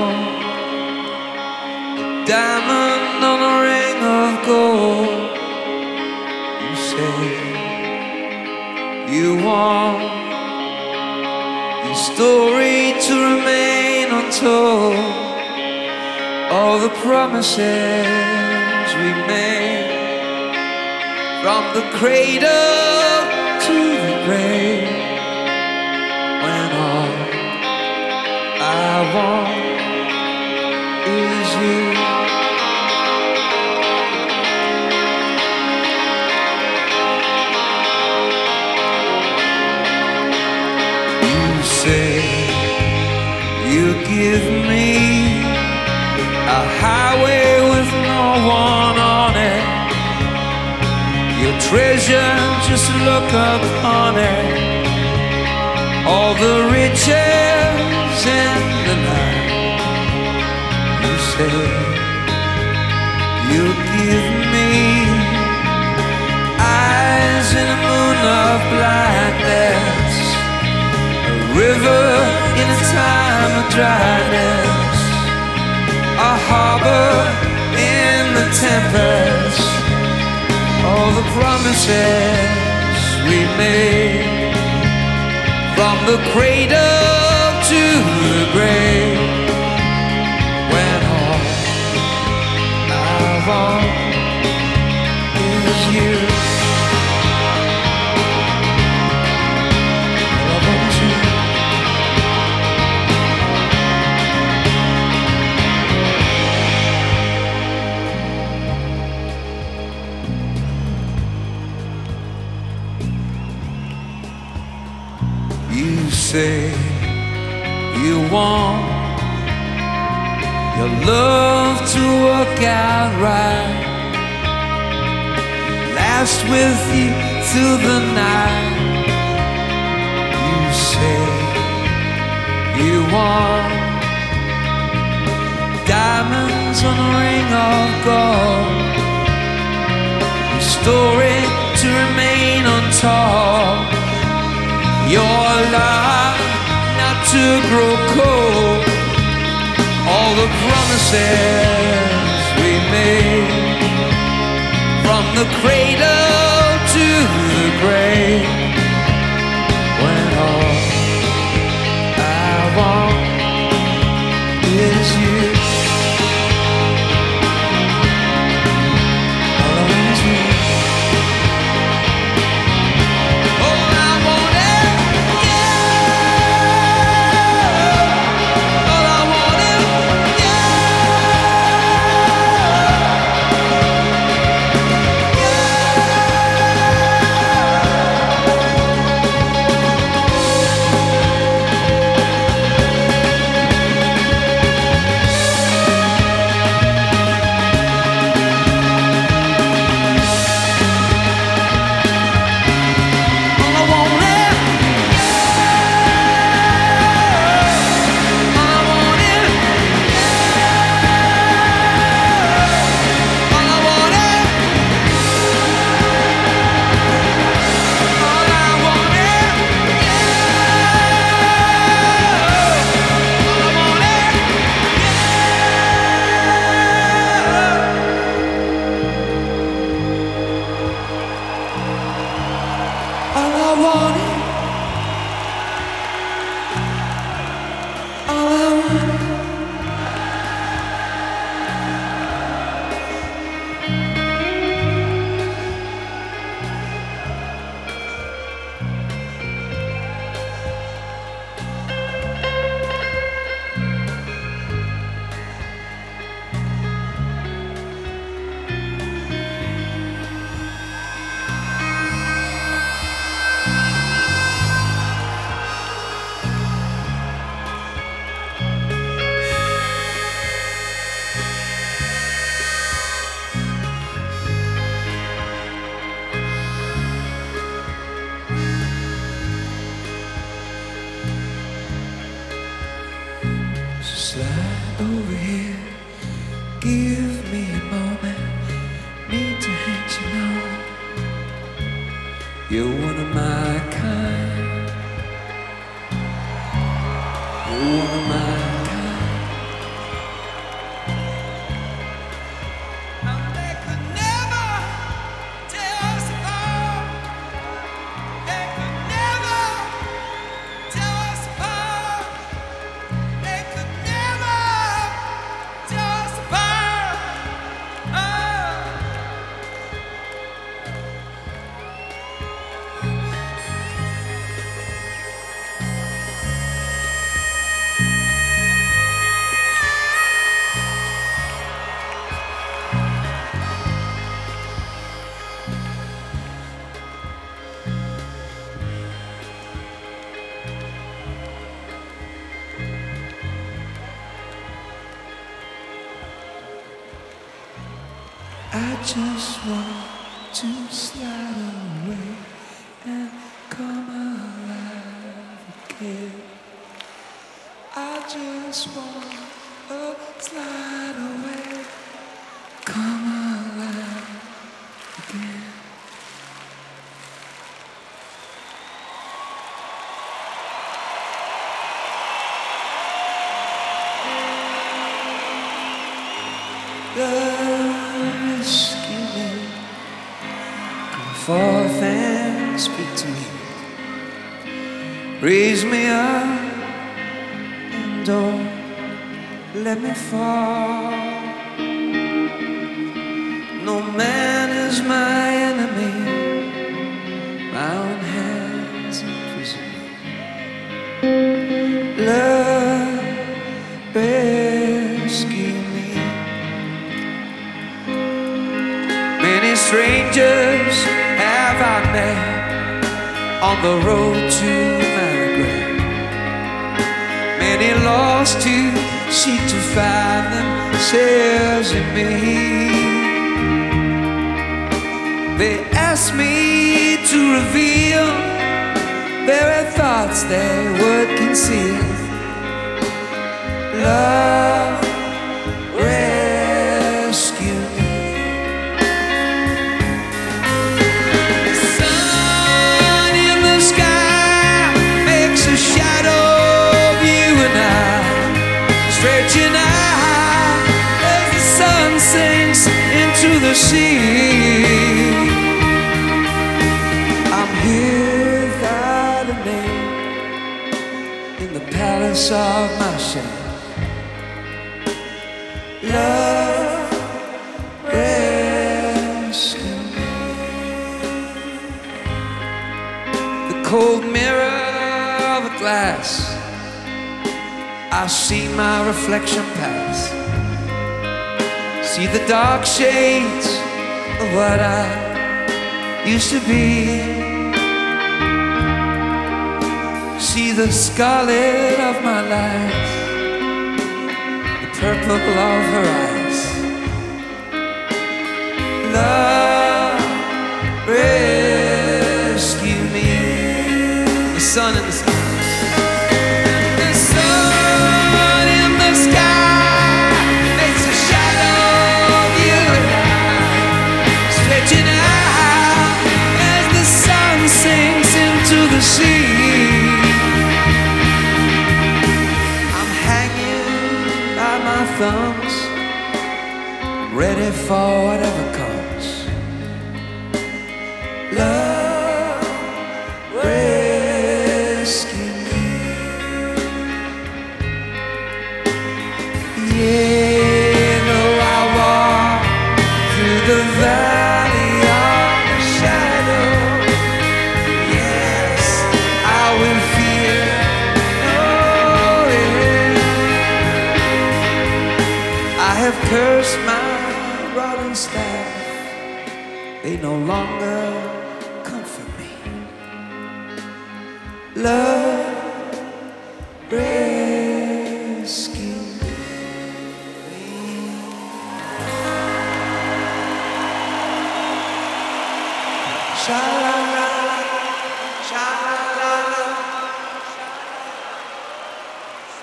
Diamond on a ring of gold. You say you want your story to remain untold. All the promises we made, from the cradle to the grave, when all I want is you. You say you give me a highway with no one on it. Your treasure, just look upon it. All the riches in the night. You say you give me eyes in a moon of blackness, a river in a time of dryness, a harbor in the tempest. All the promises we made, from the cradle to the grave, when all I want is you. All I want is you. You say you want your love to work out right, last with you through the night. You say you want diamonds on a ring of gold, your story to remain untold. Your love not to grow cold. All the promises we made, from the cradle to the grave, when all I want is you. All I want is you. Slide over here, give me a moment, need to let you know you're one of my kind. You're one of my kind. I just want to slide away and come alive again. I just want to slide away, come alive again. Love, rescue me, come forth and speak to me. Raise me up and don't let me fall. No man is my enemy, my own hands imprison me. Love, rescue me. Many strangers have I met on the road to my regret. Many lost to seek to find themselves in me. They asked me to reveal very thoughts they would conceal. Love, rescue me. Stretching out as the sun sinks into the sea. I'm here without a name in the palace of my shame. Love, rescue me. The cold mirror of a glass, I see my reflection pass. See the dark shades of what I used to be. See the scarlet of my life, the purple of her eyes. Love, rescue me. The sun and the sky. I'm hanging by my thumbs, ready for whatever comes. Love, rescue me. Yeah, no, I walk through the valley of the shadow. I have cursed my rod and staff, they no longer comfort me. Love,